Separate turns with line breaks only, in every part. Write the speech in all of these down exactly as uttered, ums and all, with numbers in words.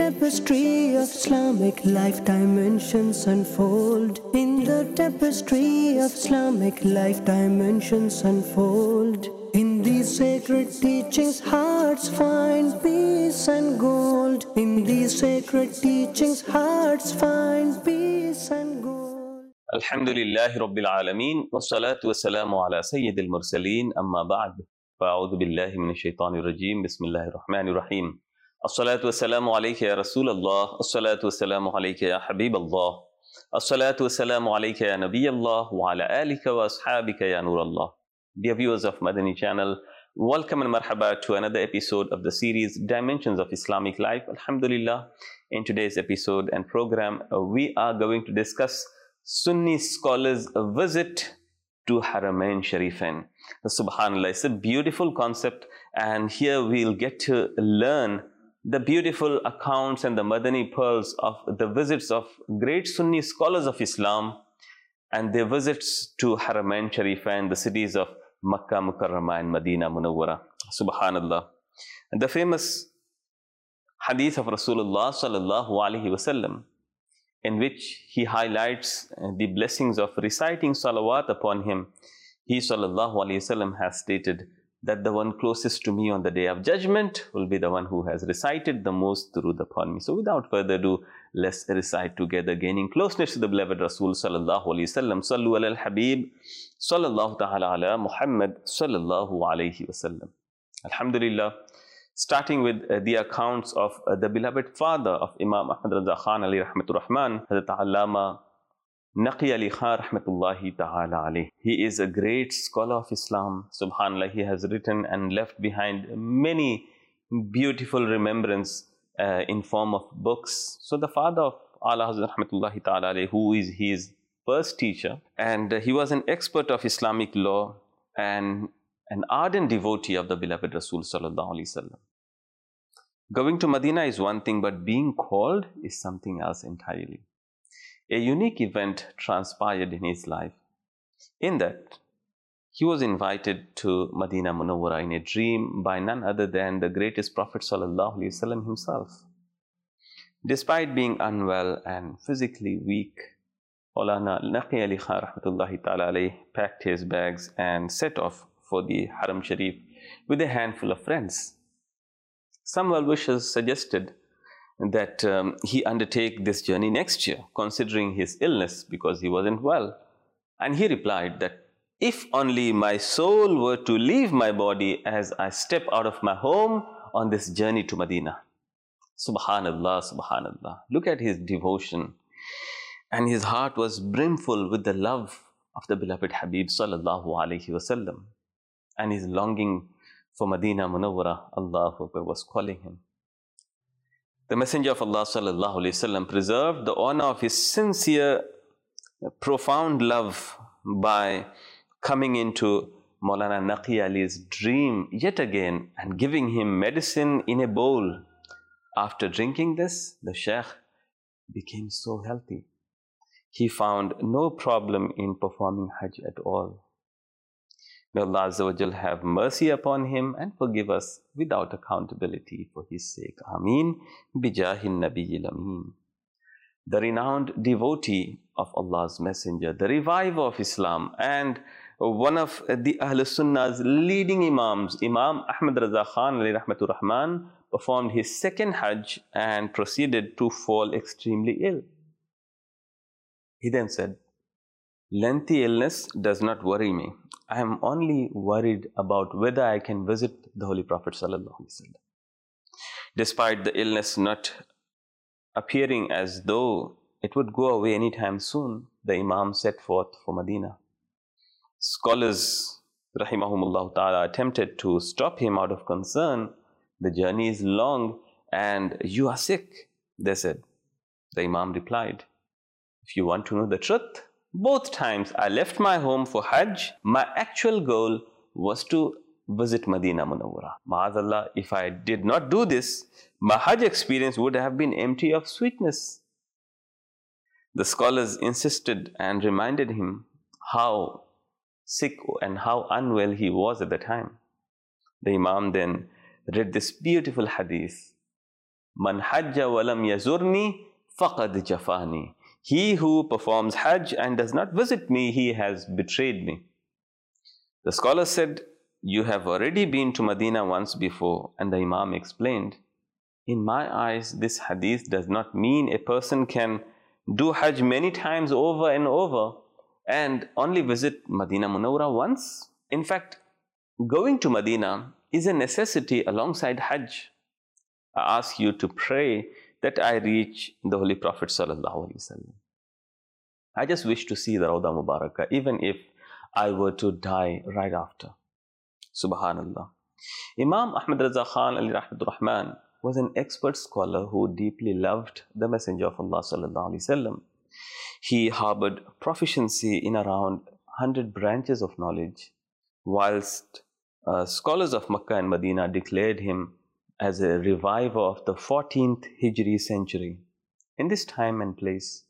tapestry of Islamic life, dimensions unfold. In the tapestry of Islamic life, dimensions unfold. In these sacred teachings, hearts find peace and gold. In these sacred teachings, hearts find peace and gold.
Alhamdulillahi Rabbil Alameen, wassalatu wassalamu ala Sayyidil Mursaleen, amma ba'd. Fa'udhu billahi minash shaitanir rajeem, bismillahir rahmanir rahim. As-salatu wassalamu alayka ya Rasulallah, as-salatu wassalamu alayka ya Habiballah, as-salatu wassalamu alayka ya Nabiyallah, wa ala alika wa ashabika ya Nurallah. Dear viewers of Madani channel, welcome and marhaba to another episode of the series Dimensions of Islamic Life. Alhamdulillah, in today's episode and program, uh, we are going to discuss Sunni scholars' visit to Haramain Sharifain. Subhanallah, it's a beautiful concept, and here we'll get to learn the beautiful accounts and the Madani pearls of the visits of great Sunni scholars of Islam and their visits to Haramain Sharifain, the cities of Makkah Mukarramah and Medina Munawwara. Subhanallah. And the famous hadith of Rasulullah sallallahu alaihi wasallam, in which he highlights the blessings of reciting salawat upon him. He sallallahu alaihi wasallam has stated that the one closest to me on the day of judgment will be the one who has recited the most durood upon me. So without further ado, let's recite together, gaining closeness to the beloved Rasul sallallahu alaihi wasallam. Sallu ala al-Habib sallallahu ta'ala ala Muhammad sallallahu alaihi wasallam. Alhamdulillah. Starting with uh, the accounts of uh, the beloved father of Imam Ahmad Raza Khan alayhi rahmatur rahman, Hazrat Allama Naqi Ali Khan rahmatullahi ta'ala alayhi. He is a great scholar of Islam. Subhanallah, he has written and left behind many beautiful remembrance uh, in form of books. So the father of Allah Hazrat rahmatullahi ta'ala alayhi, who is his first teacher, and uh, he was an expert of Islamic law and an ardent devotee of the beloved Rasul sallallahu alaihi wasallam. Going to Medina is one thing, but being called is something else entirely. A unique event transpired in his life, in that he was invited to Medina Munawwara in a dream by none other than the greatest Prophet sallallahu alaihi wasallam himself. Despite being unwell and physically weak, Maulana Naqi Ali Khan rahmatullahi ta'ala alayhi packed his bags and set off for the Haram Sharif with a handful of friends. Some well-wishers suggested that um, he undertake this journey next year, considering his illness because he wasn't well. And he replied that if only my soul were to leave my body as I step out of my home on this journey to Medina. Subhanallah, subhanallah. Look at his devotion. And his heart was brimful with the love of the beloved Habib sallallahu alaihi wasallam. And his longing for Medina Munawwara, Allahu Akbar, was calling him. The Messenger of Allah sallallahu alaihi wasallam preserved the honor of his sincere, profound love by coming into Maulana Naqi Ali's dream yet again and giving him medicine in a bowl. After drinking this, the Shaykh became so healthy. He found no problem in performing Hajj at all. May Allah Azza wa Jal have mercy upon him and forgive us without accountability for his sake. Ameen. Bijahin Nabiyil Ameen. The renowned devotee of Allah's Messenger, the reviver of Islam, and one of the Ahl Sunnah's leading Imams, Imam Ahmad Raza Khan alayhi rahmatur rahman, performed his second Hajj and proceeded to fall extremely ill. He then said, "Lengthy illness does not worry me. I am only worried about whether I can visit the Holy Prophet sallallahu alaihi wasallam." Despite the illness not appearing as though it would go away anytime soon, the Imam set forth for Medina. Scholars, rahimahumullah ta'ala, attempted to stop him out of concern. The journey is long and you are sick, they said. The Imam replied, "If you want to know the truth, both times I left my home for Hajj, my actual goal was to visit Medina Munawwara. Ma'azallah, if I did not do this, my Hajj experience would have been empty of sweetness." The scholars insisted and reminded him how sick and how unwell he was at the time. The Imam then read this beautiful hadith Man hajja wa lam yazurni faqad jafani. He who performs Hajj and does not visit me, he has betrayed me. The scholar said, you have already been to Medina once before. And the Imam explained, in my eyes, this hadith does not mean a person can do Hajj many times over and over and only visit Medina Munawwara once. In fact, going to Medina is a necessity alongside Hajj. I ask you to pray that I reach the Holy Prophet Sallallahu Alaihi Wasallam. I just wish to see the Rawda Mubarakah, even if I were to die right after. Subhanallah. Imam Ahmad Raza Khan Ali Rahmatur Rahman was an expert scholar who deeply loved the Messenger of Allah Sallallahu Alaihi Wasallam. He harbored proficiency in around one hundred branches of knowledge, whilst uh, scholars of Makkah and Medina declared him as a reviver of the fourteenth Hijri century. In this time and place,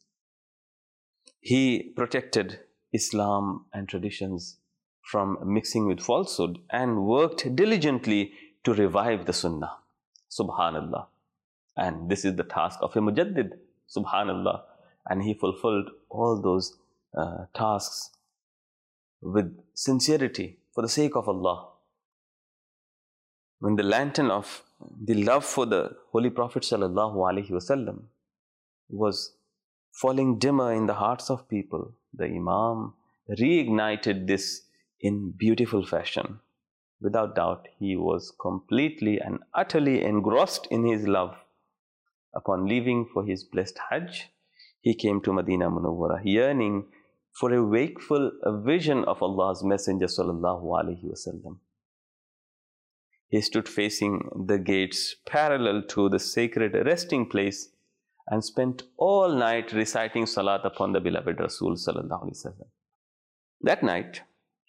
he protected Islam and traditions from mixing with falsehood and worked diligently to revive the Sunnah. Subhanallah. And this is the task of a Mujaddid. Subhanallah. And he fulfilled all those uh, tasks with sincerity for the sake of Allah. When the lantern of the love for the Holy Prophet Sallallahu Alaihi Wasallam was falling dimmer in the hearts of people, the Imam reignited this in beautiful fashion. Without doubt, he was completely and utterly engrossed in his love. Upon leaving for his blessed Hajj, he came to Medina Munawwara, yearning for a wakeful vision of Allah's Messenger Sallallahu Alaihi Wasallam. He stood facing the gates parallel to the sacred resting place and spent all night reciting salat upon the beloved Rasul Sallallahu Alaihi Wasallam. That night,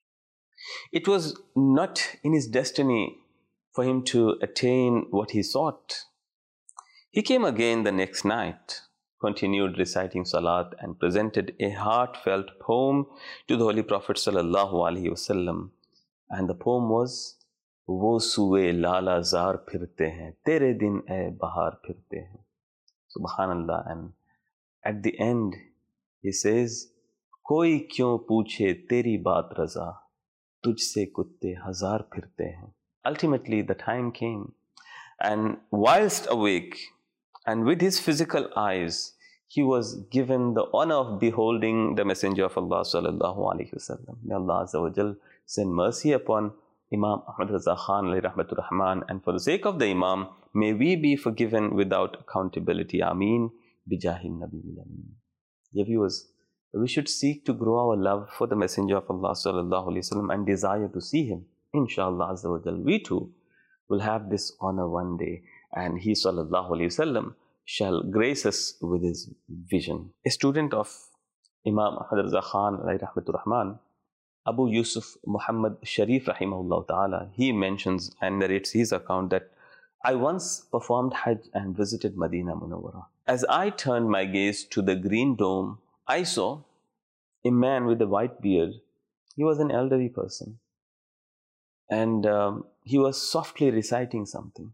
it was not in his destiny for him to attain what he sought. He came again the next night, continued reciting salat and presented a heartfelt poem to the Holy Prophet Sallallahu Alaihi Wasallam. And the poem was, वो सुए लाला jar फिरते हैं तेरे दिन ए बहार फिरते हैं. Subhanallah. And at the end he says, कोई क्यों पूछे तेरी बात रजा तुझसे कुत्ते हजार फिरते हैं. Ultimately the time came, and whilst awake and with his physical eyes, he was given the honor of beholding the Messenger of Allah Sallallahu Alaihi Wasallam. May Allah Azza wa Jal send mercy upon Imam Ahmad Raza Khan Ali Rahmatur Rahman, and for the sake of the Imam, may we be forgiven without accountability. Ameen. Bijahin Nabi Ameen. Dear viewers, we should seek to grow our love for the Messenger of Allah Sallallahu Alaihi Wasallam and desire to see him. Inshallah Azza wa Jal, we too will have this honor one day, and he Sallallahu Alaihi Wasallam shall grace us with his vision. A student of Imam Ahmad Raza Khan Ali Rahmatur Rahman, Abu Yusuf Muhammad Sharif Rahimahullah Ta'ala, he mentions and narrates his account that I once performed Hajj and visited Medina Munawwara. As I turned my gaze to the green dome, I saw a man with a white beard. He was an elderly person, and um, he was softly reciting something.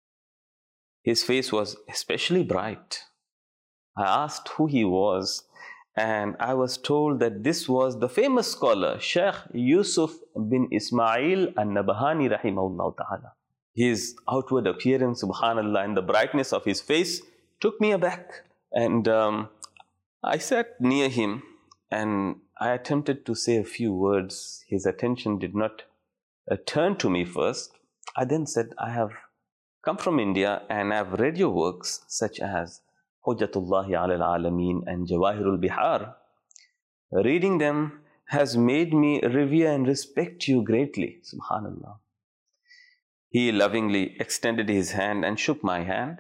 His face was especially bright. I asked who he was, and I was told that this was the famous scholar Sheikh Yusuf bin Ismail al-Nabahani Rahimahullah Ta'ala. His outward appearance, subhanallah, and the brightness of his face took me aback. And um, I sat near him and I attempted to say a few words. His attention did not uh, turn to me first. I then said, I have come from India and I have read your works such as Hujjatullahi ala al-Alameen and Jawahirul Bihar. Reading them has made me revere and respect you greatly. Subhanallah. He lovingly extended his hand and shook my hand.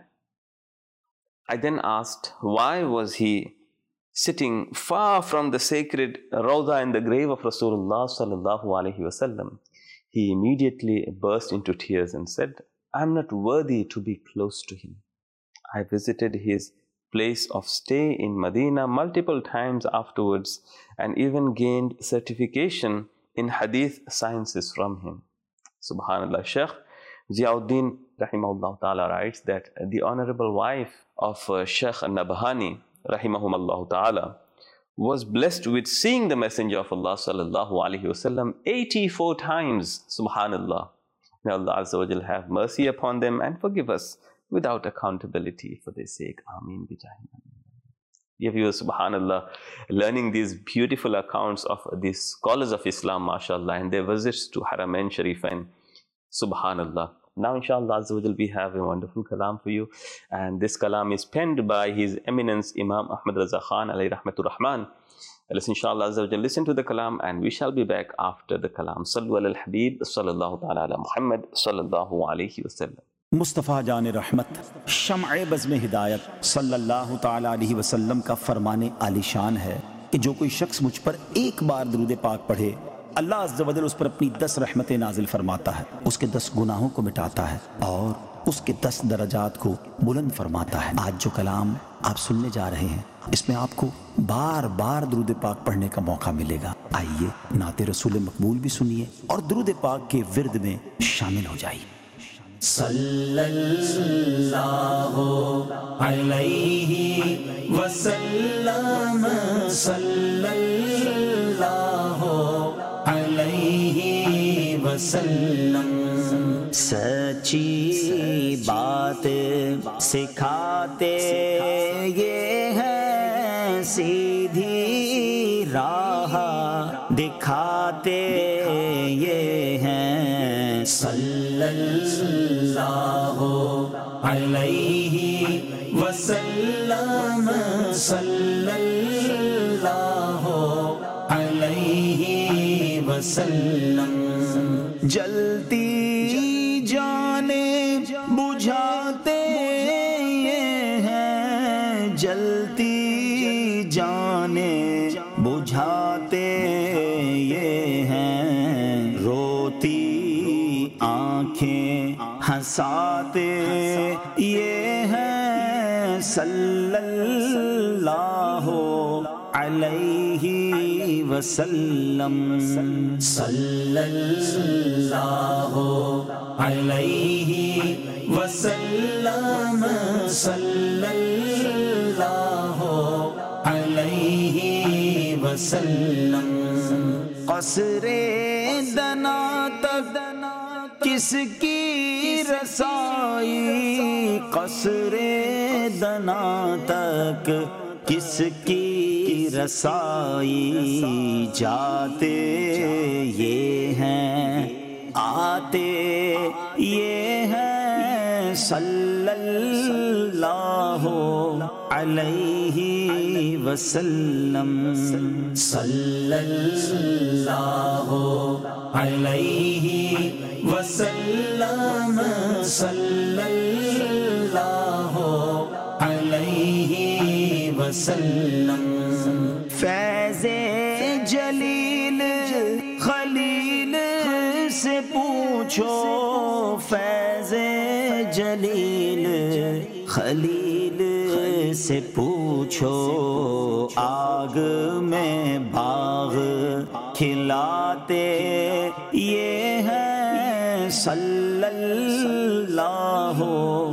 I then asked why was he sitting far from the sacred Rawda in the grave of Rasulullah Sallallahu Alaihi Wasallam. He immediately burst into tears and said, I am not worthy to be close to him. I visited his place of stay in Medina multiple times afterwards and even gained certification in hadith sciences from him. Subhanallah. Shaykh Ziauddin rahimahullah ta'ala, writes that the honorable wife of uh, Sheikh Nabhani, rahimahumullah ta'ala, was blessed with seeing the Messenger of Allah sallallahu alaihi wasallam eighty-four times. Subhanallah. May Allah Azza wa Jal have mercy upon them and forgive us without accountability for their sake. Ameen bijahi. If you are, subhanallah, learning these beautiful accounts of these scholars of Islam, mashallah, and their visits to Haramain Sharifain, subhanallah. Now, inshallah, Azza wa Jal, we have a wonderful kalam for you. And this kalam is penned by His Eminence Imam Ahmad Raza Khan, alayhi rahmatur rahman. Let's, inshallah, Azza wa Jal, listen to the kalam, and we shall be back after the kalam. Sallu ala al-Habib, sallallahu ta'ala ala Muhammad, sallallahu alayhi wa sallam.
مصطفیٰ جان رحمت شمع بزم ہدایت صلی اللہ تعالیٰ علیہ وسلم کا فرمان عالی شان ہے کہ جو کوئی شخص مجھ پر ایک بار درود پاک پڑھے، اللہ عز و جل اس پر اپنی دس رحمتیں نازل فرماتا ہے، اس کے دس گناہوں کو مٹاتا ہے اور اس کے دس درجات کو بلند فرماتا ہے۔ آج جو کلام آپ سننے جا رہے ہیں، اس میں آپ کو بار بار درود پاک پڑھنے کا موقع ملے گا۔ آئیے نعت رسول مقبول بھی سنیے اور درود پاک کے ورد میں شامل ہو جائیے۔ صلی اللہ علیہ وسلم، صلی اللہ علیہ وسلم، سچی بات سکھاتے یہ ہے، سیدھی راہ دکھاتے یہ ہیں، صلی اللہ علیہ وسلم، صلی اللہ علیہ وسلم، جلتی جانیں بجھاتے یہ ہیں، جلتی جانیں بجھاتے یہ ہیں، روتی آنکھیں ہنساتے یہ ہیں، صلی اللہ علیہ وسلم، صلی اللہ علیہ وسلم، صلی اللہ علیہ وسلم، قصر دنا تک کس کی رسائی، قصر دنا تک کس کی رسائی، جاتے یہ ہیں آتے یہ ہیں، صلی اللہ علیہ وسلم، صلی اللہ علیہ وسلم، صلی اللہ علیہ وسلم، فیض جلیل خلیل سے پوچھو، فیض جلیل خلیل سے پوچھو، آگ میں باغ کھلاتے یہ ہیں، صلی اللہ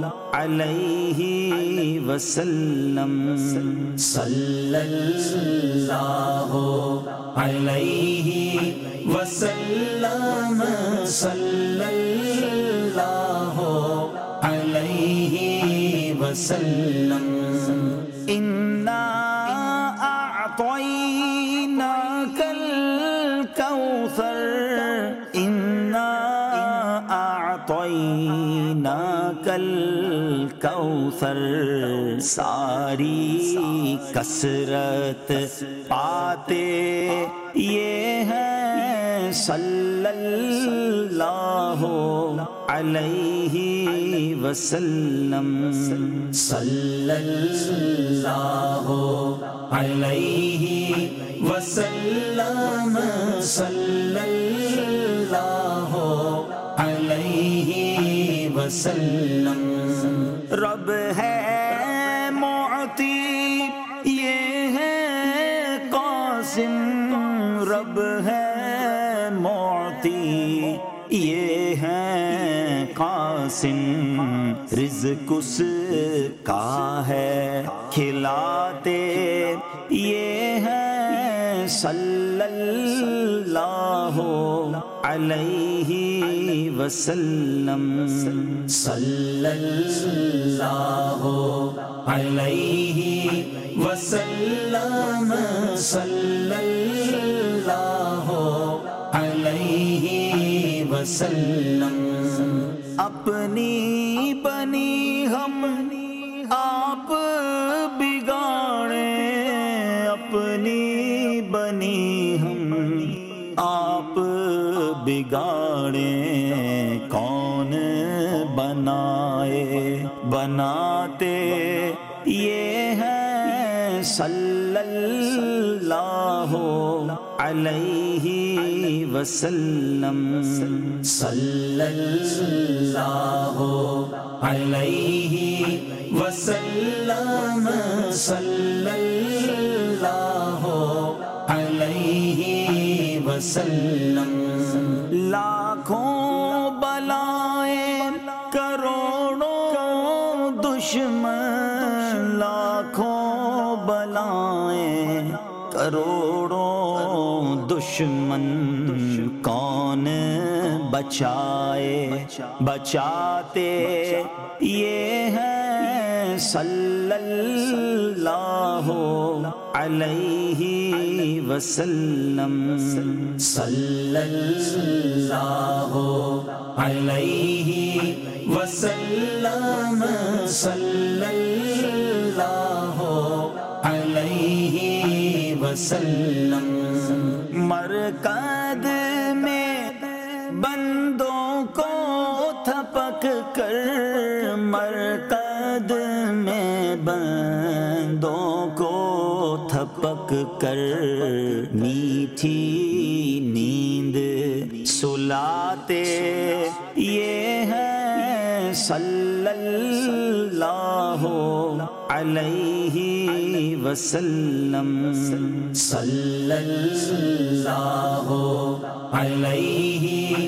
علیہ وسلم، صلی اللہ علیہ وسلم، صلی اللہ علیہ وسلم، انا اعطیناک الکوثر، انا اعطیناک الکوثر، ساری کثرت پاتے یہ ہیں، صلی اللہ علیہ وسلم، صلی اللہ علیہ وسلم، صلی اللہ علیہ وسلم، رب ہے معطی یہ ہے قاسم، رب ہے معطی یہ ہے قاسم، محاسن رزق اس کا ہے کھلاتے یہ ہیں صلی اللہ علیہ وسلم صلی اللہ علیہ وسلم صلی اللہ علیہ وسلم اپنی بنی ہم آپ بگاڑیں اپنی بنی ہم آپ بگاڑیں کون بنائے بناتے یہ ہیں صلی اللہ علیہ وسلم صلی اللہ علیہ وسلم صلی اللہ علیہ وسلم لاکھوں بلائیں کروڑوں دشمن لاکھوں بلائیں کروڑوں دشمن کون بچائے بچاتے یہ ہیں صلی اللہ علیہ وسلم صلی اللہ علیہ وسلم صلی اللہ علیہ وسلم مرکز میں بندوں کو تھپک کر مرکز میں بندوں کو تھپک کر میٹھی نیند سلاتے یہ ہیں صلی اللہ علیہ وسلم صلی اللہ علیہ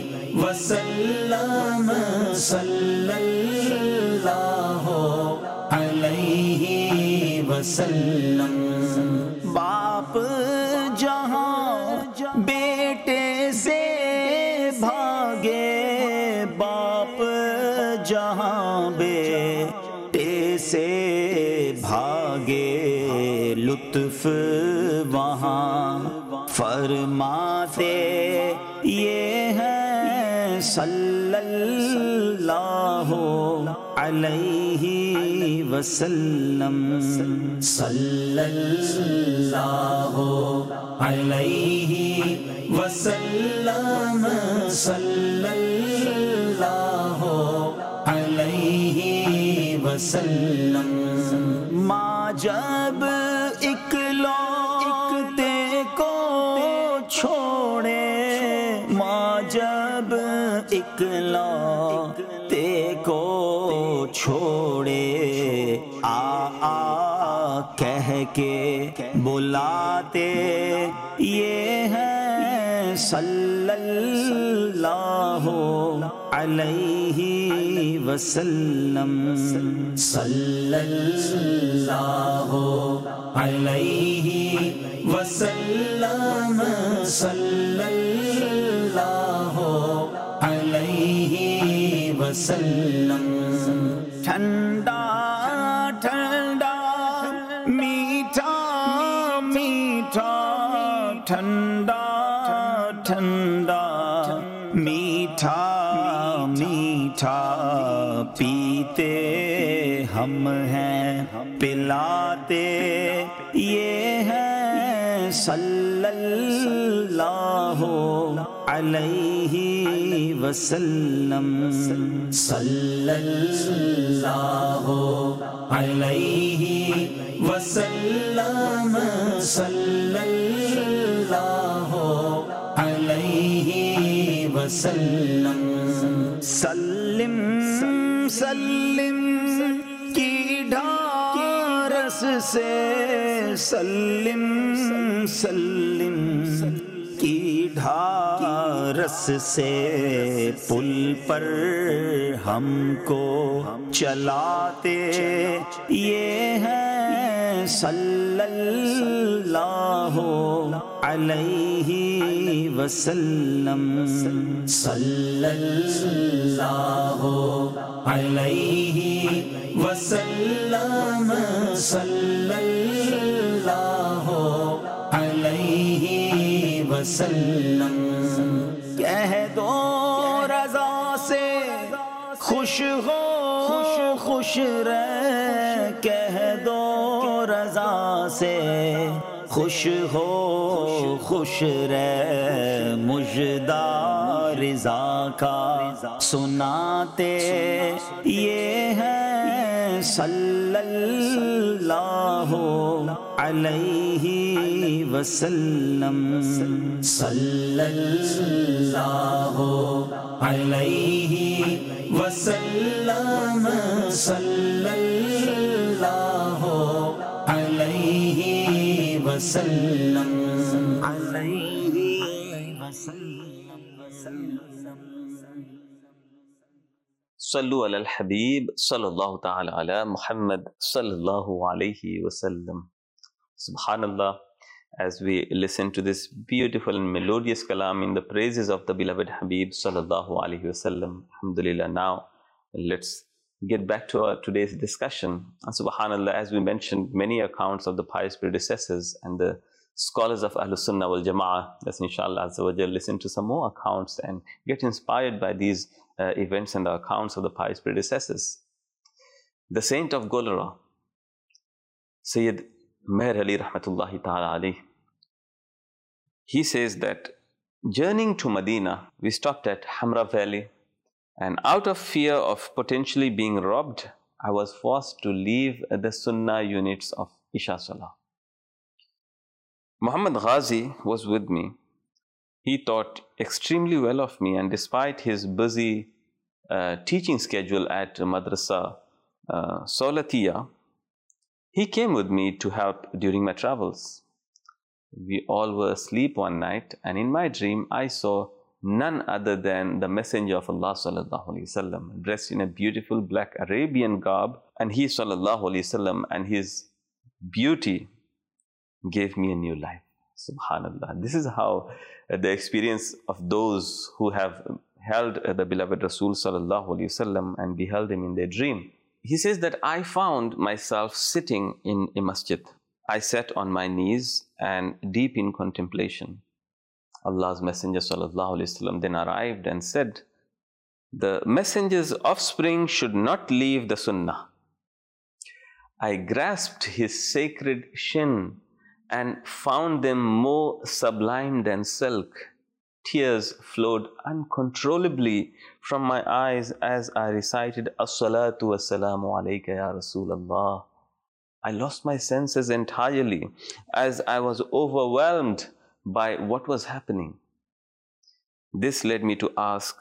وسلم صلی اللہ علیہ وسلم باپ جہاں بیٹے سے بھاگے باپ جہاں بیٹے سے بھاگے لطف وہاں فرماتے یہ ہیں صلی اللہ علیہ وسلم صلی اللہ علیہ وسلم صلی اللہ علیہ وسلم ماں جب اکلوتے کو چھوڑے ماں جب اکلوتے کو چھوڑے آ آ کہہ کے بلاتے یہ ہیں صلی اللہ علیہ وسلم صلی اللہ علیہ وسلم صلی اللہ علیہ وسلم ٹھنڈا ٹھنڈا میٹھا میٹھا ٹھنڈا ٹھنڈا میٹھا میٹھا پیتے ہم ہیں پلاتے یہ ہیں صلی اللہ علیہ وسلم صلی اللہ علیہ وسلم صلی اللہ علیہ وسلم سلم سلم کی ڈھارس سے سلم سلم की ढारस से पुल पर हमको चलाते ये हैं सल्लल्लाहु अलैहि वसल्लम, सल्लल्लाहु अलैहि वसल्लम, सल्लल्लाहु अलैहि वसल्लम। कह दो रज़ा से खुश हो खुश रह, कह दो रज़ा से खुश हो खुश रह, मुजदा रिज़ा का सुनाते ये हैं सल्लल्लाहु अलैहि वसल्लम, सल्लल्लाहु अलैहि वसल्लम, सल्लल्लाहु अलैहि वसल्लम, अलैहि वसल्लम, वसल्लम।
सल्लु अलल हबीब सल्लल्लाहु ताला अला मुहम्मद सल्लल्लाहु अलैहि वसल्लम। Subhanallah, as we listen to this beautiful and melodious kalam in the praises of the beloved Habib sallallahu alaihi wasallam. Alhamdulillah. Now let's get back to our today's discussion. And Subhanallah, as we mentioned many accounts of the pious predecessors and the scholars of Ahlus Sunnah wal Jama'ah. Let's inshallah azza wa jal listen to some more accounts and get inspired by these uh, events and the accounts of the pious predecessors. The saint of Golora, Sayyid Meher Ali rahmatullahi ta'ala alayh, he says that journeying to Medina, we stopped at Hamra Valley, and out of fear of potentially being robbed, I was forced to leave the Sunnah units of Isha Salah. Muhammad Ghazi was with me. He thought extremely well of me, and despite his busy uh, teaching schedule at Madrasa uh, Solatiya, he came with me to help during my travels. We all were asleep one night, and in my dream I saw none other than the Messenger of Allah sallallahu alaihi wasallam, dressed in a beautiful black Arabian garb, and he sallallahu alaihi wasallam and his beauty gave me a new life. Subhanallah. This is how uh, the experience of those who have held uh, the beloved Rasul sallallahu alaihi wasallam and beheld him in their dream. He says that I found myself sitting in a masjid. I sat on my knees and deep in contemplation. Allah's Messenger sallallahu alaihi wasallam then arrived and said, the messenger's offspring should not leave the Sunnah. I grasped his sacred shin and found them more sublime than silk. Tears flowed uncontrollably from my eyes as I recited As-salatu was-salamu alayka ya Rasulallah. I lost my senses entirely as I was overwhelmed by what was happening. This led me to ask,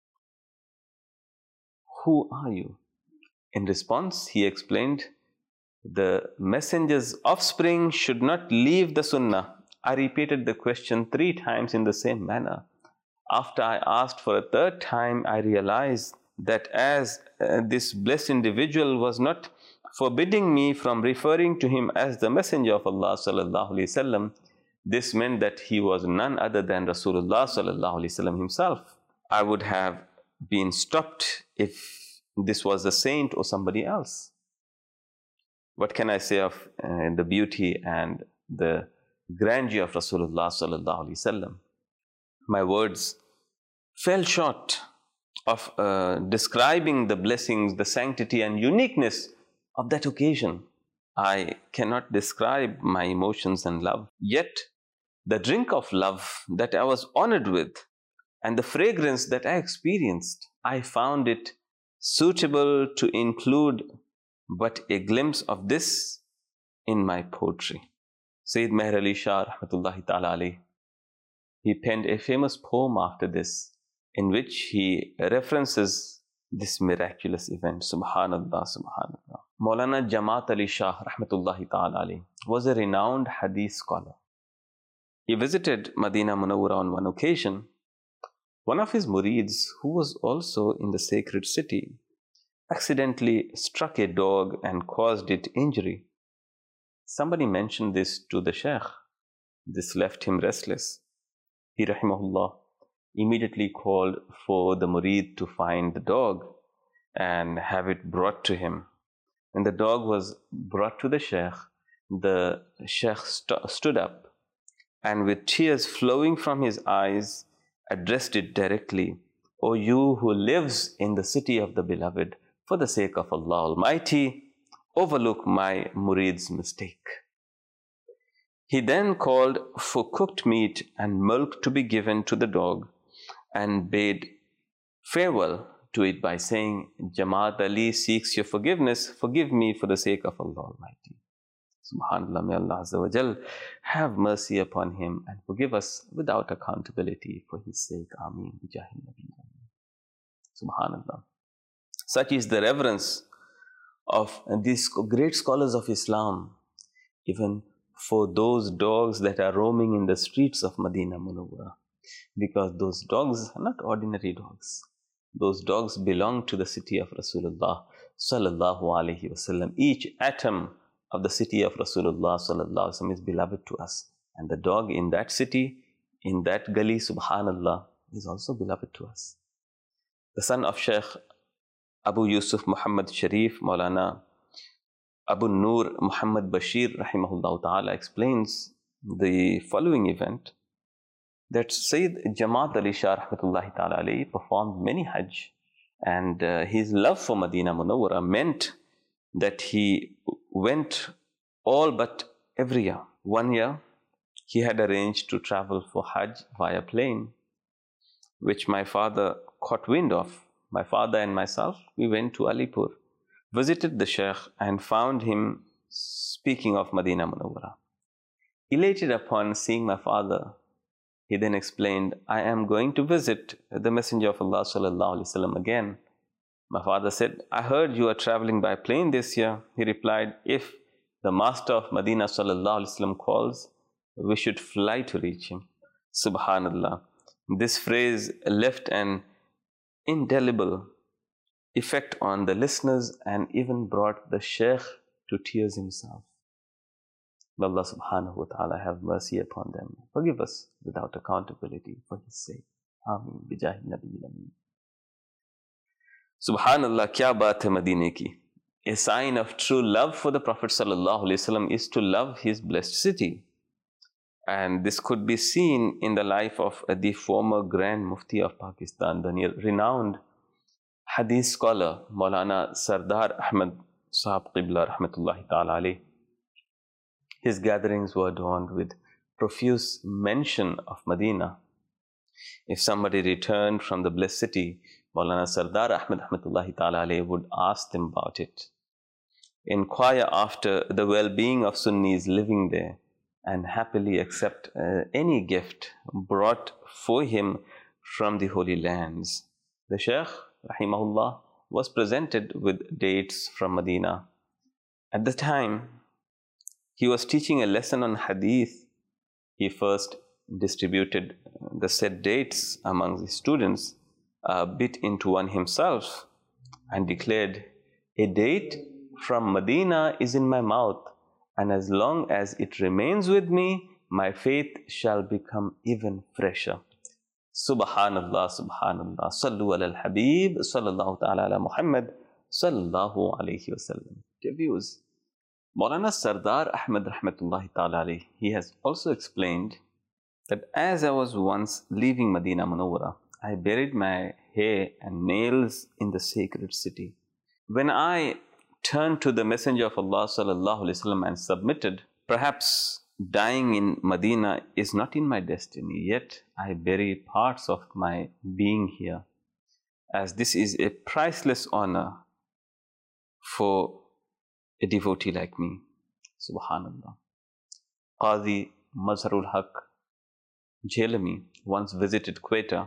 who are you? In response, he explained, the messenger's offspring should not leave the Sunnah. I repeated the question three times in the same manner. After I asked for a third time, I realized that as uh, this blessed individual was not forbidding me from referring to him as the Messenger of Allah sallallahu alaihi wasallam, this meant that he was none other than Rasulullah sallallahu alaihi wasallam himself. I would have been stopped if this was a saint or somebody else. What can I say of uh, the beauty and the grandeur of Rasulullah sallallahu alaihi wasallam? My words fell short of uh, describing the blessings, the sanctity and uniqueness of that occasion. I cannot describe my emotions and love. Yet, the drink of love that I was honored with and the fragrance that I experienced, I found it suitable to include but a glimpse of this in my poetry. Sayyid Meher Ali Shah rahmatullahi ta'ala alayh, he penned a famous poem after this, in which he references this miraculous event. Subhanallah, subhanallah. Maulana Jamaat Ali Shah rahmatullahi ta'ala alayh was a renowned hadith scholar. He visited Madina Munawwara on one occasion. One of his murids, who was also in the sacred city, accidentally struck a dog and caused it injury. Somebody mentioned this to the Shaykh. This left him restless. He, rahimahullah, immediately called for the murid to find the dog and have it brought to him. When the dog was brought to the Shaykh, the Shaykh st- stood up and with tears flowing from his eyes, addressed it directly, "O you who lives in the city of the beloved, for the sake of Allah Almighty, overlook my murid's mistake." He then called for cooked meat and milk to be given to the dog and bade farewell to it by saying, "Jamaat Ali seeks your forgiveness. Forgive me for the sake of Allah Almighty." Subhanallah, may Allah Azza wa Jal have mercy upon him and forgive us without accountability for his sake. Ameen. Subhanallah. Such is the reverence of these great scholars of Islam, even for those dogs that are roaming in the streets of Madina Munawwara. Because those dogs are not ordinary dogs. Those dogs belong to the city of Rasulullah Sallallahu Alaihi Wasallam. Each atom of the city of Rasulullah Sallallahu Alaihi Wasallam is beloved to us. And the dog in that city, in that gully, subhanallah, is also beloved to us. The son of Shaykh Abu Yusuf Muhammad Sharif, Maulana Abu Nur Muhammad Bashir, rahimahullah ta'ala, explains the following event, that Sayyid Jamaat Ali Shah, rahmatullahi ta'ala alayhi, performed many Hajj, and uh, his love for Madina Munawwara meant that he went all but every year. One year, he had arranged to travel for Hajj via plane, which my father caught wind of. My father and myself, we went to Alipur, visited the Shaykh and found him speaking of Madina Munawwara. Elated upon seeing my father, he then explained, "I am going to visit the Messenger of Allah Sallallahu Alaihi Wasallam again." My father said, "I heard you are traveling by plane this year." He replied, "If the Master of Madina Sallallahu Alaihi Wasallam calls, we should fly to reach him." Subhanallah. This phrase left an indelible effect on the listeners and even brought the Shaykh to tears himself. May Allah subhanahu wa ta'ala have mercy upon them. Forgive us without accountability for his sake. Ameen. Bijahi Nabi Ameen. Subhanallah, kya baat hai Madine ki. A sign of true love for the Prophet sallallahu alaihi wasallam is to love his blessed city. And this could be seen in the life of the former Grand Mufti of Pakistan, the renowned Hadith scholar Maulana Sardar Ahmad Sahab Qibla rahmatullahi ta'ala alayh. His gatherings were adorned with profuse mention of Medina. If somebody returned from the blessed city, Maulana Sardar Ahmad rahmatullahi ta'ala alayh would ask them about it, inquire after the well-being of Sunnis living there, and happily accept uh, any gift brought for him from the Holy Lands. The Shaykh, rahimahullah, was presented with dates from Medina. At the time, he was teaching a lesson on Hadith. He first distributed the said dates among the students, uh, bit into one himself, and declared, "A date from Medina is in my mouth, and as long as it remains with me, my faith shall become even fresher." Subhanallah, Subhanallah. Sallu ala al-Habib, sallallahu ta'ala ala Muhammad, sallallahu alayhi wasallam. Dear viewers, Maulana Sardar Ahmad rahmatullahi ta'ala alayhi, he has also explained that as I was once leaving Madina Munawwara, I buried my hair and nails in the sacred city. When I turned to the Messenger of Allah sallallahu alaihi wasallam and submitted, perhaps dying in Medina is not in my destiny, yet I bury parts of my being here, as this is a priceless honor for a devotee like me. Subhanallah. Qazi Mazharul Haq Jhelami once visited Quetta,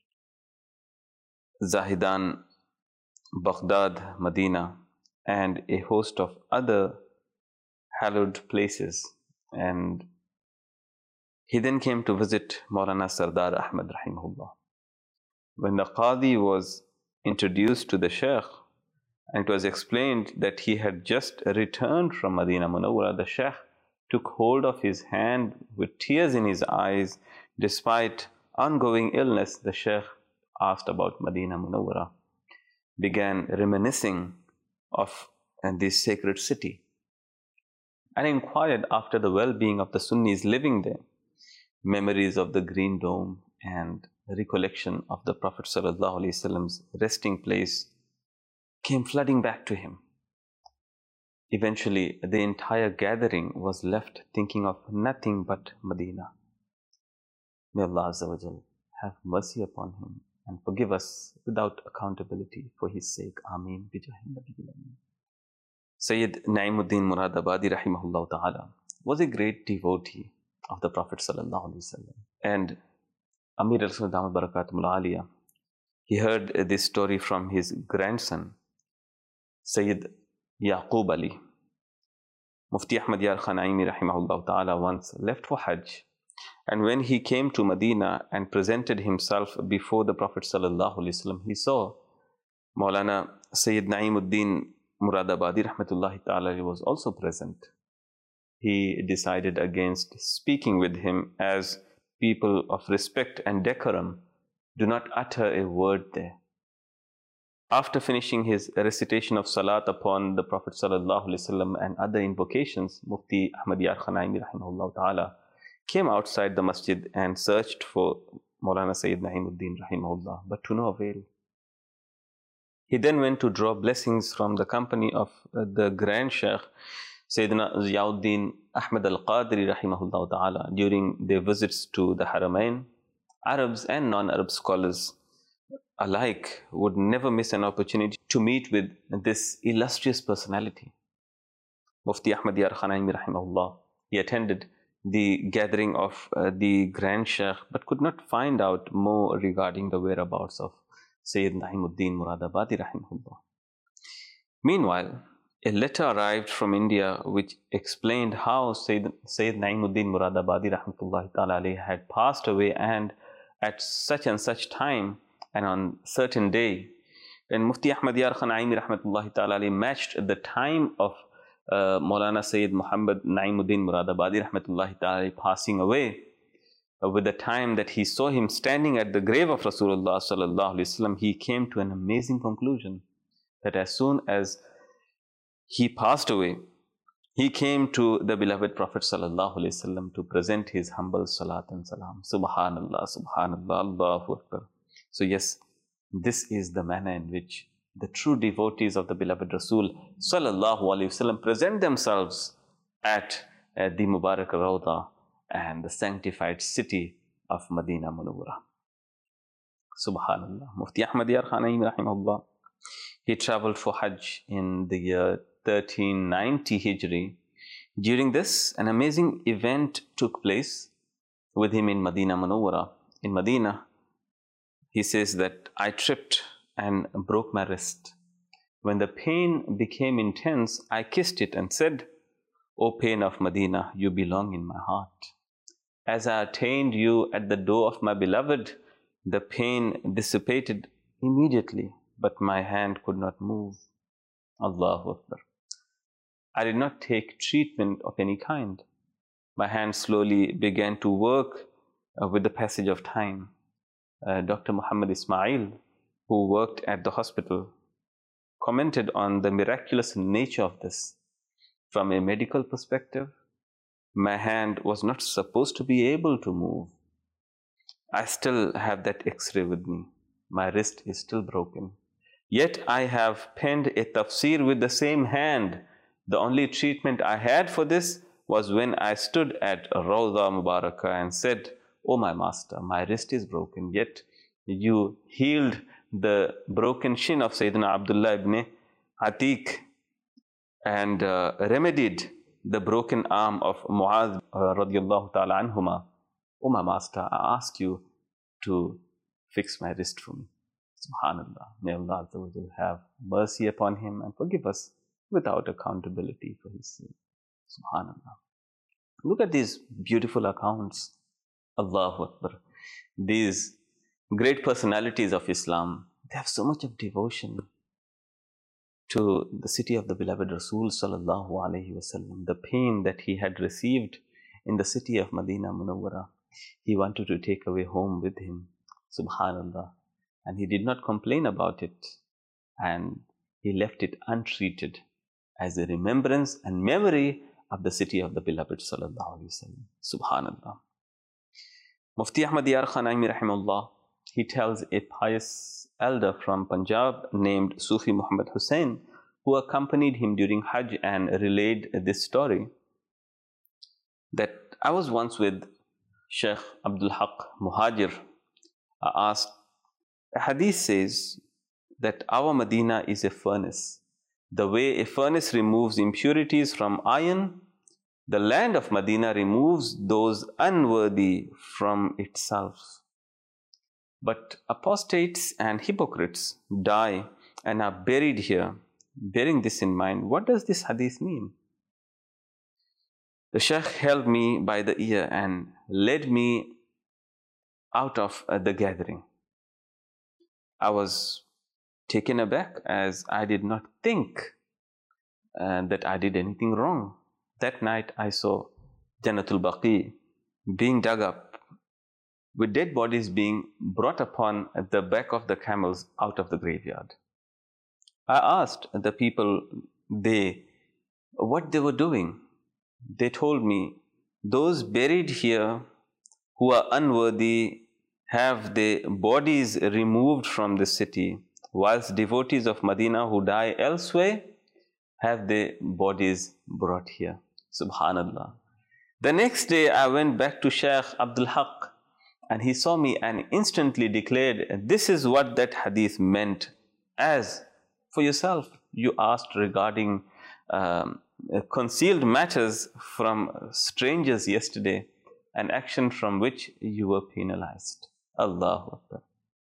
Zahidan, Baghdad, Medina, and a host of other hallowed places. And He then came to visit Maulana Sardar Ahmad rahimahullah. When the Qadi was introduced to the Shaykh and it was explained that he had just returned from Madinah Munawwara, the Shaykh took hold of his hand with tears in his eyes. Despite ongoing illness, the Shaykh asked about Madinah Munawwara, began reminiscing of this sacred city, and inquired after the well-being of the Sunnis living there. Memories of the Green Dome and recollection of the Prophet ﷺ's resting place came flooding back to him. Eventually, the entire gathering was left thinking of nothing but Medina. May Allah Azza wa Jal have mercy upon him and forgive us without accountability for his sake. Ameen. Sayyid Na'imuddin Muradabadi rahimahullah ta'ala was a great devotee of the Prophet sallallahu alaihi wasallam. And Amir al-Rasul Damat Barakatumul Aliyah, he heard this story from his grandson, Sayyid Yaqub Ali. Mufti Ahmad Yar Khan Aimi rahimahullah ta'ala once left for Hajj, and when he came to Medina and presented himself before the Prophet sallallahu alaihi wasallam, he saw Maulana Sayyid Na'imuddin Muradabadi rahmatullahi ta'ala was also present. He decided against speaking with him, as people of respect and decorum do not utter a word there. After finishing his recitation of Salat upon the Prophet sallallahu alaihi wasallam and other invocations, Mufti Ahmad Yar Khan Aimi rahimahullah ta'ala came outside the masjid and searched for Maulana Sayyid Na'imuddin rahimahullah, but to no avail. He then went to draw blessings from the company of uh, the Grand Shaykh Sayyidina Ziyauddin Ahmad al-Qadri rahimahullah ta'ala during their visits to the Haramain. Arabs and non-Arab scholars alike would never miss an opportunity to meet with this illustrious personality. Mufti Ahmad Yar Khan Aimi rahimahullah, he attended the gathering of uh, the Grand Shaykh but could not find out more regarding the whereabouts of Sayyid Na'imuddin Muradabadi rahimahullah. Meanwhile, a letter arrived from India which explained how Sayyid, Sayyid Na'imuddin Muradabadi rahmatullahi ta'ala alayhi had passed away, and at such and such time and on certain day. And Mufti Ahmad Yar Khan Aimi rahmatullahi ta'ala alayhi matched the time of uh, Maulana Sayyid Muhammad Na'imuddin Muradabadi rahmatullahi ta'ala alayhi passing away uh, with the time that he saw him standing at the grave of Rasulullah sallallahu alaihi wasallam. He came to an amazing conclusion that as soon as he passed away, he came to the beloved Prophet sallallahu alaihi wasallam to present his humble salat and salam. Subhanallah, Subhanallah, Allahu Akbar. So yes, this is the manner in which the true devotees of the beloved Rasul sallallahu alaihi wasallam present themselves at, at the Mubarak Rawda and the sanctified city of Madinah Munawwara. Subhanallah. Mufti Ahmad Yar Khan Aimi rahimahullah, he traveled for Hajj in the year thirteen ninety Hijri. During this, an amazing event took place with him in Madinah Munawwara. In Madinah, he says that I tripped and broke my wrist. When the pain became intense, I kissed it and said, "O pain of Madinah, you belong in my heart." As I attained you at the door of my beloved, the pain dissipated immediately, but my hand could not move. Allahu Akbar. I did not take treatment of any kind. My hand slowly began to work uh, with the passage of time. Uh, Doctor Muhammad Ismail, who worked at the hospital, commented on the miraculous nature of this. From a medical perspective, my hand was not supposed to be able to move. I still have that X-ray with me. My wrist is still broken. Yet I have penned a tafsir with the same hand. The only treatment I had for this was when I stood at Rawda Mubarakah and said, "Oh my master, my wrist is broken, yet you healed the broken shin of Sayyidina Abdullah ibn Atiq and uh, remedied the broken arm of Muaz uh, radiallahu ta'ala anhuma. Oh my master, I ask you to fix my wrist for me." Subhanallah. May Allah have mercy upon him and forgive us without accountability for his sin. Subhanallah. Look at these beautiful accounts Allahu Akbar. These great personalities of Islam, they have so much of devotion to the city of the beloved Rasul sallallahu alaihi wasallam. The pain that he had received in the city of Medina Munawwara, he wanted to take away home with him. Subhanallah. And he did not complain about it. And he left it untreated as a remembrance and memory of the city of the beloved sallallahu alaihi wasallam. Subhanallah. Mufti Ahmad Yar Khan Naimi rahimahullah, he tells a pious elder from Punjab named Sufi Muhammad Hussain, who accompanied him during Hajj and relayed this story, that I was once with Sheikh Abdul Haq Muhajir. I asked, a hadith says that our Medina is a furnace. The way a furnace removes impurities from iron, the land of Medina removes those unworthy from itself. But apostates and hypocrites die and are buried here. Bearing this in mind, what does this hadith mean? The Shaykh held me by the ear and led me out of uh, the gathering. I was taken aback as I did not think uh, that I did anything wrong. That night I saw Jannatul Baqi being dug up, with dead bodies being brought upon the back of the camels out of the graveyard. I asked the people they what they were doing. They told me, those buried here who are unworthy have their bodies removed from the city, whilst devotees of Medina who die elsewhere have their bodies brought here. Subhanallah. The next day I went back to Shaykh Abdul Haq, and he saw me and instantly declared, this is what that hadith meant. As for yourself, you asked regarding um, concealed matters from strangers yesterday, an action from which you were penalized. Allahu Akbar.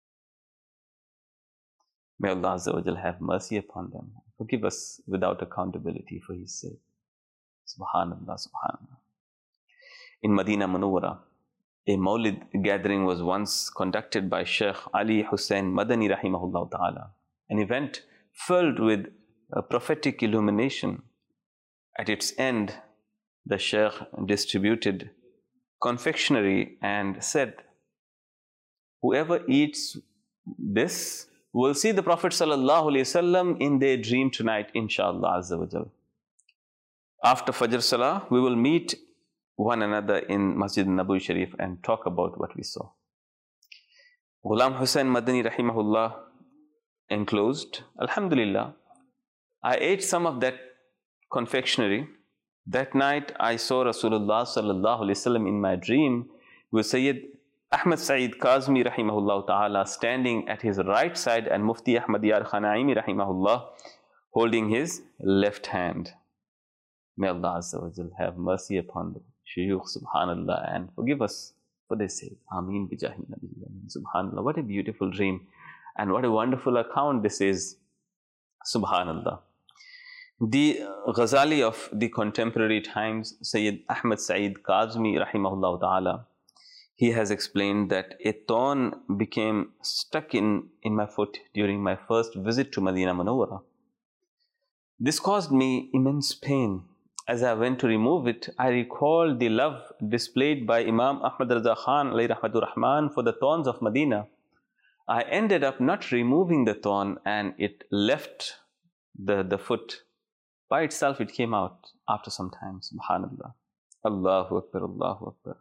May Allah Azza wa Jal have mercy upon them. Forgive us without accountability for His sake. Subhanallah, Subhanallah. In Medina Munawwara, a Mawlid gathering was once conducted by Sheikh Ali Hussain Madani rahimahullah ta'ala, an event filled with a prophetic illumination. At its end, the Sheikh distributed confectionery and said, whoever eats this will see the Prophet sallallahu alaihi wasallam in their dream tonight, inshallah Azza wa Jal. After Fajr Salah, we will meet one another in Masjid Nabawi Sharif and talk about what we saw. Ghulam Hussain Madani rahimahullah enclosed, Alhamdulillah, I ate some of that confectionery. That night I saw Rasulullah sallallahu alaihi wasallam in my dream with Sayyid Ahmad Sa'id Kazmi rahimahullah ta'ala standing at his right side and Mufti Ahmad Yar Khan Naimi rahimahullah holding his left hand. May Allah Azza wa Jal have mercy upon the Shuyukh, subhanallah, and forgive us for their sake. Ameen bijahi nabiyyi. Subhanallah. What a beautiful dream and what a wonderful account this is. Subhanallah. The Ghazali of the contemporary times, Sayyid Ahmad Sa'id Kazmi rahimahullah ta'ala, he has explained that a thorn became stuck in, in my foot during my first visit to Medina Munawwara. This caused me immense pain. As I went to remove it, I recalled the love displayed by Imam Ahmad Raza Khan alayhi rahmatur rahman for the thorns of Medina. I ended up not removing the thorn and it left the, the foot. By itself, it came out after some time. Subhanallah. Allahu Akbar, Allahu Akbar.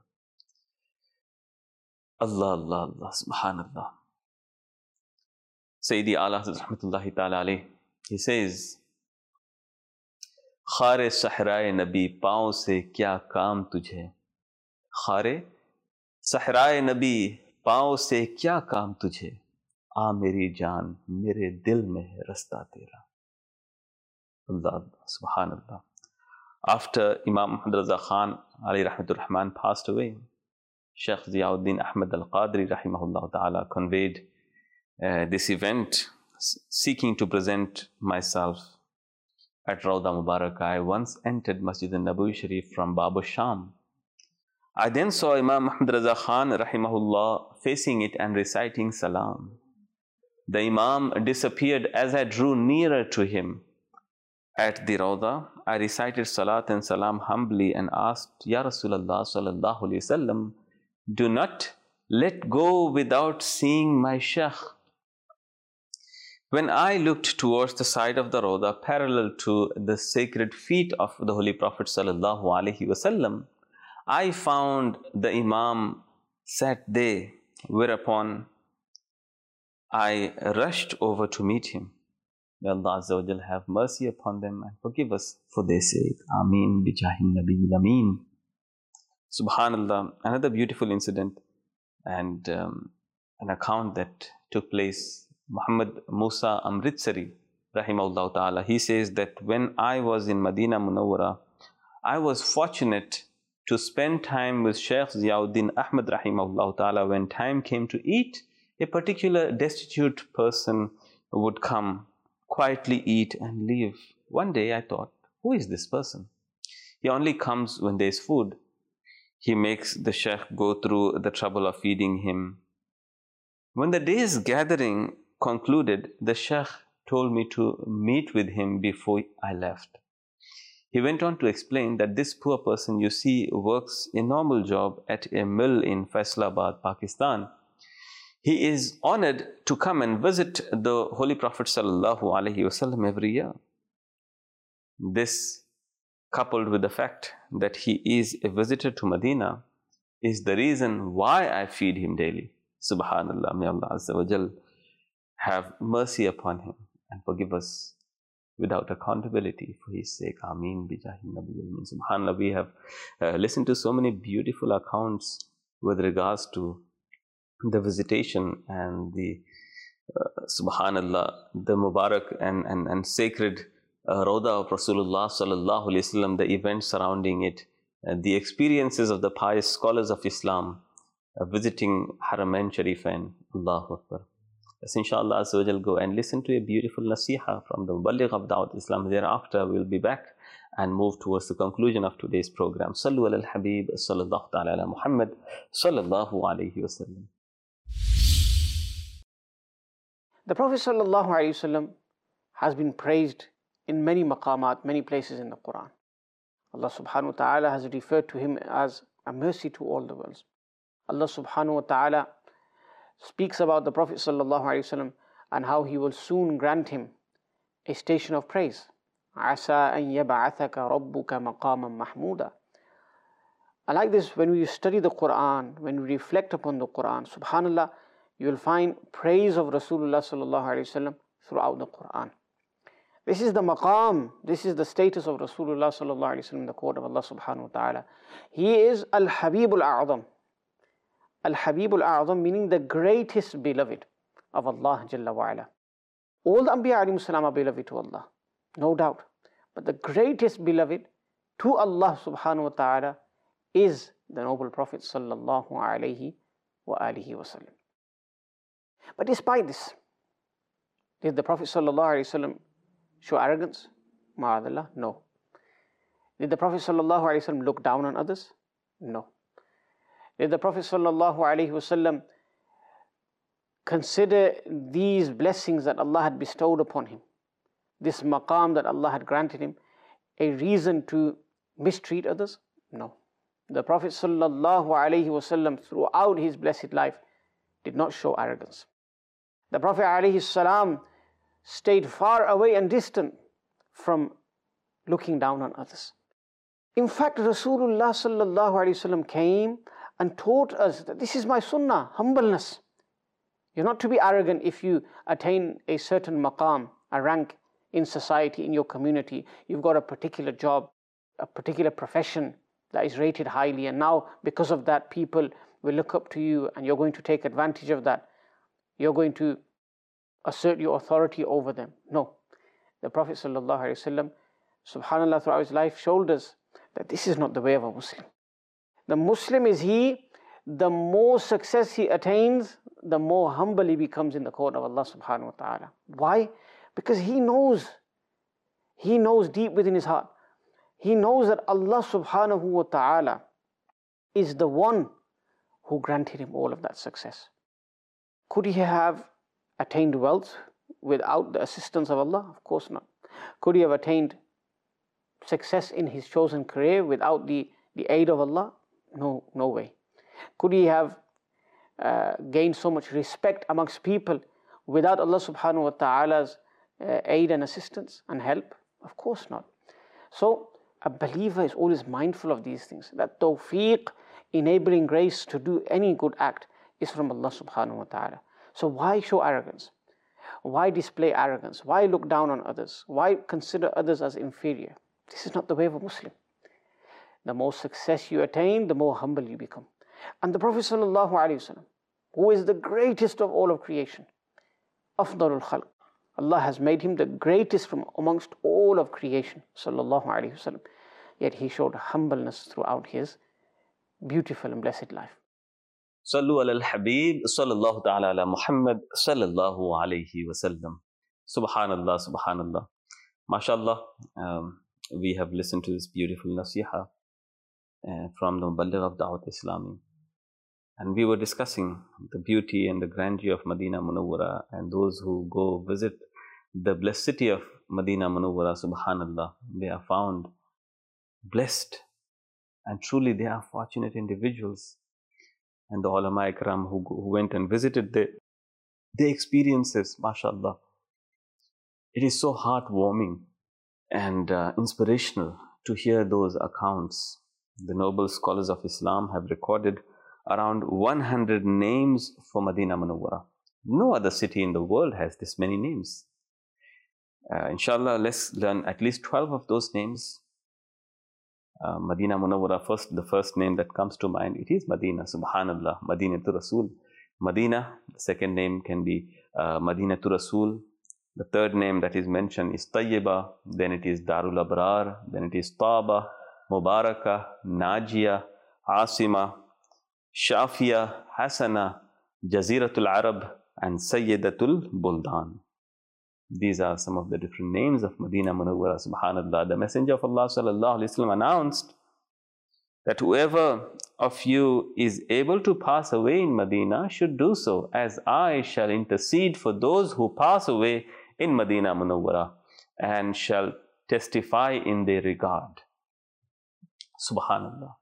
Allah, Allah, Allah, Subhanallah. Sayyidi Ala rahmatullahi ta'ala alayhi, he says, खारे सहराए नबी पाँव से क्या काम तुझे, खारे सहराए नबी पाँव से क्या काम तुझे, आ मेरी जान मेरे दिल में है रास्ता तेरा. Allah, Subhanallah. After Imam Muhammad Raza Khan alayhi rahmatur rahman passed away, Shaykh Ziyauddin Ahmad Al-Qadri rahimahullah ta'ala conveyed uh, this event, seeking to present myself at Rawda Mubarak. I once entered Masjid al-Nabawi Sharif from Babu Sham. I then saw Imam Muhammad Raza Khan rahimahullah facing it and reciting salam. The Imam disappeared as I drew nearer to him. At the Rawda, I recited salat and salam humbly and asked, Ya Rasulullah sallallahu alayhi wasallam, do not let go without seeing my Shaykh. When I looked towards the side of the Rawda parallel to the sacred feet of the Holy Prophet sallallahu alayhi wasallam, I found the Imam sat there, whereupon I rushed over to meet him. May Allah Azza wa Jal have mercy upon them and forgive us for their sake. Ameen bi jahin nabiyil ameen. Subhanallah, another beautiful incident and um, an account that took place. Muhammad Musa Amritsari, rahimahullah ta'ala, he says that when I was in Madinah Munawwara, I was fortunate to spend time with Shaykh Ziauddin Ahmad rahimahullah ta'ala. When time came to eat, a particular destitute person would come, quietly eat and leave. One day I thought, who is this person? He only comes when there is food. He makes the Shaykh go through the trouble of feeding him. When the day's gathering concluded, the Shaykh told me to meet with him before I left. He went on to explain that this poor person you see works a normal job at a mill in Faisalabad, Pakistan. He is honored to come and visit the Holy Prophet sallallahu alaihi wasallam every year. This, coupled with the fact that he is a visitor to Medina, is the reason why I feed him daily. Subhanallah, may Allah Azza wa Jal have mercy upon him and forgive us without accountability for his sake. Ameen bi jahin nabiyil ameen. Subhanallah, we have uh, listened to so many beautiful accounts with regards to the visitation and the uh, Subhanallah, the Mubarak and, and, and sacred uh, Rawda of Rasulullah sallallahu alaihi wasallam, the events surrounding it, uh, the experiences of the pious scholars of Islam uh, visiting Haramain Sharifain. Allahu Akbar. Let's inshallah Azza wa Jal go and listen to a beautiful nasiha from the Muballigh of Dawat Islam. Thereafter we'll be back and move towards the conclusion of today's program. Sallu ala al-Habib sallallahu ta'ala ala Muhammad sallallahu alayhi wa sallam.
The Prophet sallallahu alaihi wasallam has been praised in many maqamat, many places in the Quran. Allah subhanahu wa ta'ala has referred to him as a mercy to all the worlds. Allah subhanahu wa ta'ala speaks about the Prophet sallallahu alaihi wasallam and how he will soon grant him a station of praise. Asa an yab'athaka rabbuka maqaman mahmuda. I like this when we study the Quran, when we reflect upon the Quran, subhanallah, you will find praise of Rasulullah sallallahu alaihi wasallam throughout the Quran. This is the maqam, this is the status of Rasulullah sallallahu alaihi wasallam in the court of Allah subhanahu wa ta'ala. He is Al-Habibul A'zam. Al-Habibul A'zam meaning the greatest beloved of Allah Jalla wa Ala. All the Anbiya alayhimus salam are beloved to Allah, no doubt. But the greatest beloved to Allah subhanahu wa ta'ala is the noble Prophet sallallahu alayhi wa alihi wa sallam. But despite this, did the Prophet sallallahu alayhi wa sallam show arrogance? Ma'adallah, no. Did the Prophet sallallahu alayhi wa sallam look down on others? No. Did the Prophet sallallahu alayhi wa sallam consider these blessings that Allah had bestowed upon him, this maqam that Allah had granted him, a reason to mistreat others? No. The Prophet sallallahu alayhi wa sallam throughout his blessed life did not show arrogance. The Prophet alayhi salam stayed far away and distant from looking down on others. In fact, Rasulullah sallallahu alayhi wa sallam came and taught us that this is my sunnah, humbleness. You're not to be arrogant if you attain a certain maqam, a rank in society, in your community. You've got a particular job, a particular profession that is rated highly, and now because of that people will look up to you and you're going to take advantage of that. You're going to assert your authority over them. No. The Prophet sallallahu alaihi wasallam, subhanallah, throughout his life showed us that this is not the way of a Muslim. The Muslim is he, the more success he attains, the more humble he becomes in the court of Allah subhanahu wa ta'ala. Why? Because he knows, he knows deep within his heart, he knows that Allah subhanahu wa ta'ala is the one who granted him all of that success. Could he have attained wealth without the assistance of Allah? Of course not. Could he have attained success in his chosen career without the, the aid of Allah? No, no way. Could he have uh, gained so much respect amongst people without Allah subhanahu wa ta'ala's uh, aid and assistance and help? Of course not. So a believer is always mindful of these things, that tawfiq, enabling grace to do any good act, is from Allah subhanahu wa ta'ala. So why show arrogance? Why display arrogance? Why look down on others? Why consider others as inferior? This is not the way of a Muslim. The more success you attain, the more humble you become. And the Prophet sallallahu alaihi wasallam, who is the greatest of all of creation, afdalul khalq, Allah has made him the greatest from amongst all of creation, sallallahu alaihi wasallam. Yet he showed humbleness throughout his beautiful and blessed life.
Sallu ala al-Habib, sallallahu ta'ala ala Muhammad, sallallahu alayhi wa sallam. Subhanallah, subhanallah. MashaAllah, um, we have listened to this beautiful nasiha uh, from the Muballigh of Da'wat Islami. And we were discussing the beauty and the grandeur of Madinah Munawwara, and those who go visit the blessed city of Madinah Munawwara, subhanallah, they are found blessed, and truly they are fortunate individuals. And the ulama ikram who, who went and visited the, the experiences, mashallah, it is so heartwarming and uh, inspirational to hear those accounts. The noble scholars of Islam have recorded around one hundred names for Madinah Munawwara. No other city in the world has this many names. Uh, inshallah, let's learn at least twelve of those names. Uh, Madinah Munawwara, first, the first name that comes to mind, it is Madinah, subhanallah, Madinatul Rasul. Madinah, the second name can be uh, Madinatul Rasul. The third name that is mentioned is Tayyiba, then it is Darul Abrar, then it is Taba, Mubarakah, Najia, Asima, Shafia, Hasana, Jaziratul Arab, and Sayyidatul Buldan. These are some of the different names of Madinah Munawwara, subhanallah. The Messenger of Allah sallallahu alaihi wasallam announced that whoever of you is able to pass away in Madinah should do so, as I shall intercede for those who pass away in Madinah Munawwara and shall testify in their regard. Subhanallah.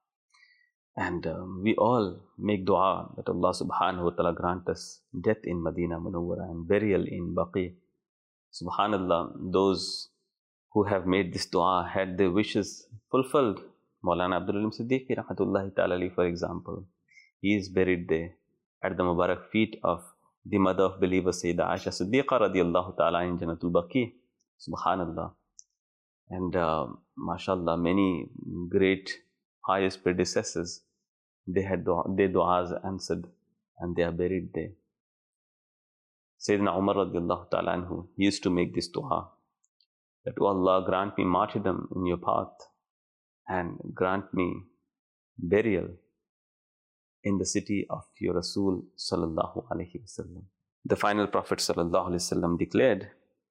And um, we all make dua that Allah subhanahu wa ta'ala grant us death in Madinah Munawwara and burial in Baqi. Subhanallah, those who have made this dua had their wishes fulfilled. Maulana Abdul Alim Siddiqui rahmatullahi ta'ala, for example, he is buried there at the Mubarak feet of the mother of believers, Sayyidah Aisha Siddiqa radiallahu ta'ala in Jannatul Baqi. Subhanallah. And uh, mashallah, many great pious predecessors, they had dua, their du'as answered and they are buried there. Sayyidina Umar radiallahu ta'ala anhu used to make this dua, that, oh Allah, grant me martyrdom in your path and grant me burial in the city of your Rasul sallallahu alaihi wasallam. The final Prophet sallallahu alaihi wasallam declared,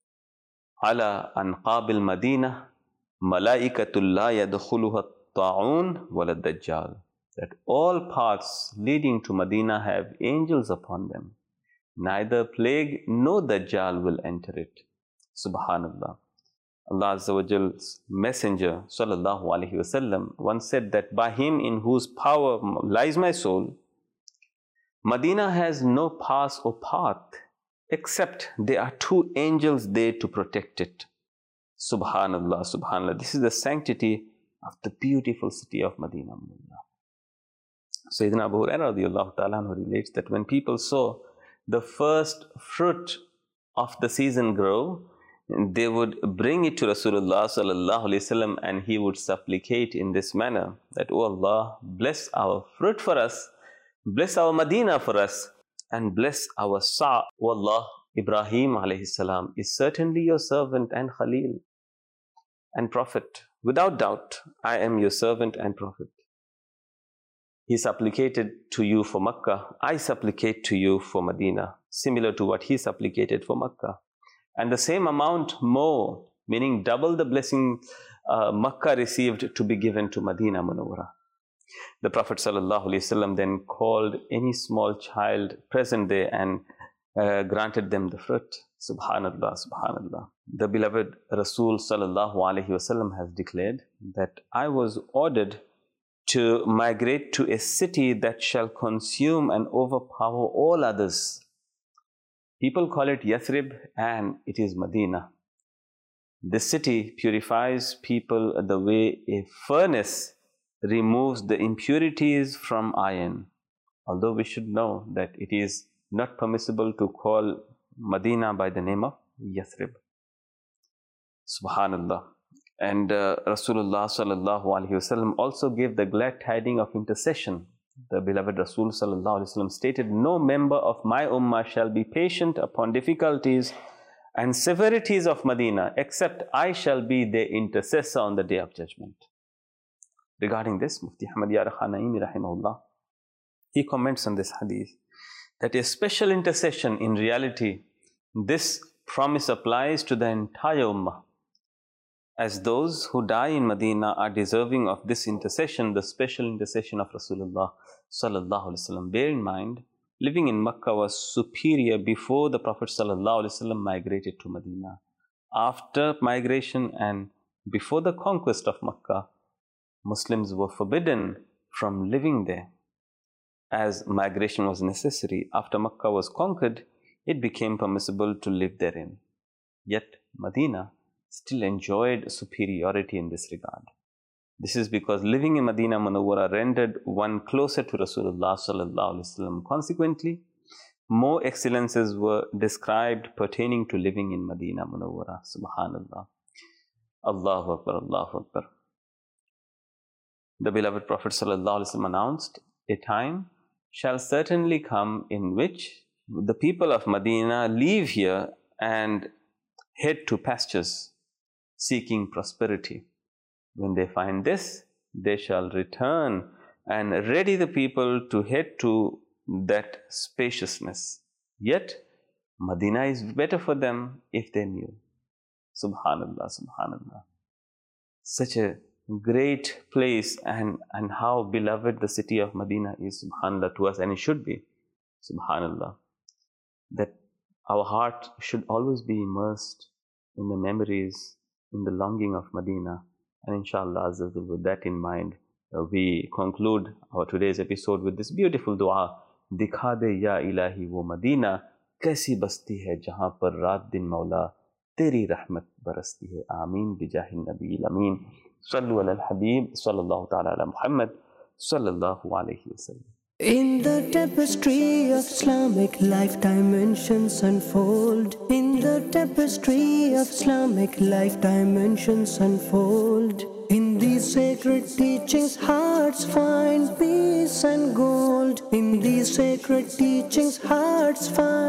Ala anqabil Madinah malaikatul la yadkhuluha ta'un wala dajjal, that all paths leading to Medina have angels upon them. Neither plague nor Dajjal will enter it. Subhanallah. Allah Azza wa Jal's Messenger sallallahu alaihi wasallam once said that by him in whose power lies my soul, Medina has no pass or path except there are two angels there to protect it. Subhanallah, subhanallah. This is the sanctity of the beautiful city of Medina. Sayyidina Abu Hurairah radiallahu ta'ala relates that when people saw the first fruit of the season grow, they would bring it to Rasulullah sallallahu alaihi wasallam, and he would supplicate in this manner that, oh Allah, bless our fruit for us, bless our Medina for us, and bless our Sa'. O Allah, Ibrahim alayhi salam is certainly your servant and Khalil and Prophet. Without doubt, I am your servant and Prophet. He supplicated to you for Makkah, I supplicate to you for Medina, similar to what he supplicated for Makkah. And the same amount more, meaning double the blessing uh, Makkah received, to be given to Medina Munawwara. The Prophet ﷺ then called any small child present there and uh, granted them the fruit. Subhanallah, Subhanallah. The beloved Rasul sallallahu alaihi wasallam has declared that I was ordered to migrate to a city that shall consume and overpower all others. People call it Yathrib, and it is Medina. This city purifies people the way a furnace removes the impurities from iron. Although we should know that it is not permissible to call Medina by the name of Yathrib. Subhanallah. And uh, Rasulullah sallallahu alaihi wasallam also gave the glad tidings of intercession. The beloved Rasul sallallahu alaihi wasallam stated, no member of my ummah shall be patient upon difficulties and severities of Medina, except I shall be their intercessor on the day of judgment. Regarding this, Mufti Ahmad Yar Khan Naimi rahimahullah, he comments on this hadith that a special intercession, in reality, this promise applies to the entire ummah. As those who die in Medina are deserving of this intercession, the special intercession of Rasulullah sallallahu alaihi wasallam. Bear in mind, living in Makkah was superior before the Prophet sallallahu alaihi wasallam migrated to Medina. After migration and before the conquest of Makkah, Muslims were forbidden from living there, as migration was necessary. After Makkah was conquered, it became permissible to live therein. Yet Medina still enjoyed superiority in this regard. This is because living in Medina Munawwara rendered one closer to Rasulullah sallallahu alaihi wasallam. Consequently, more excellences were described pertaining to living in Medina Munawwara. Subhanallah. Allahu Akbar, Allahu Akbar. The beloved Prophet sallallahu alaihi wasallam announced, a time shall certainly come in which the people of Medina leave here and head to pastures, seeking prosperity. When they find this, they shall return and ready the people to head to that spaciousness. Yet, Medina is better for them if they knew. Subhanallah, Subhanallah. Such a great place, and, and how beloved the city of Medina is, Subhanallah, to us, and it should be, Subhanallah. That our heart should always be immersed in the memories, in the longing of Medina. And inshallah, with that in mind, uh, we conclude our today's episode with this beautiful dua. Dikha de ya ilahi wo Medina, kaisi basti hai jahan par raat din Mawla teri rahmat barasti hai. Ameen bijahin nabiyil ameen. Sallu ala al-habib, sallallahu ta'ala ala Muhammad, sallallahu alayhi wa sallam.
In the tapestry of Islamic life, dimensions unfold. In the tapestry of Islamic life, dimensions unfold. In these sacred teachings, hearts find peace and gold. In these sacred teachings, hearts find